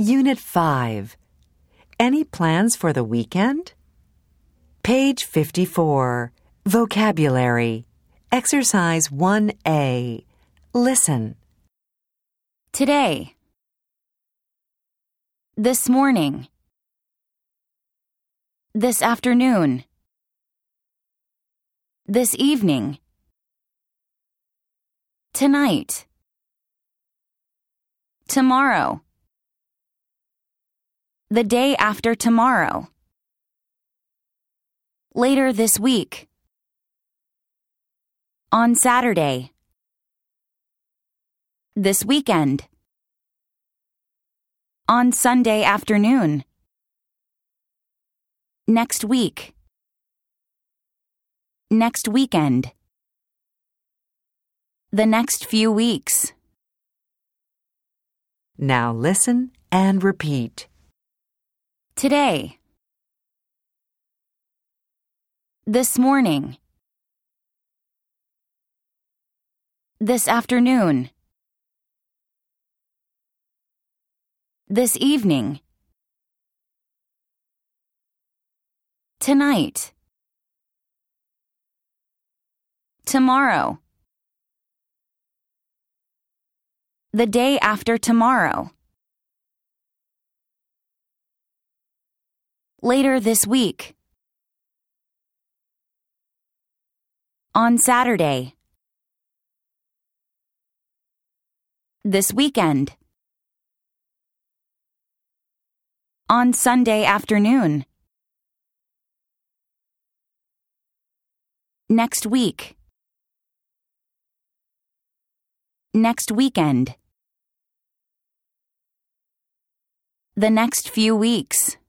Unit 5. Any plans for the weekend? Page 54. Vocabulary. Exercise 1A. Listen. Today. This morning. This afternoon. This evening. Tonight. Tomorrow. The day after tomorrow. Later this week. On Saturday. This weekend. On Sunday afternoon. Next week. Next weekend. The next few weeks. Now listen and repeat. Today. This morning. This afternoon. This evening. Tonight. Tomorrow. The day after tomorrow. Later this week. On Saturday. This weekend. On Sunday afternoon. Next week. Next weekend. The next few weeks.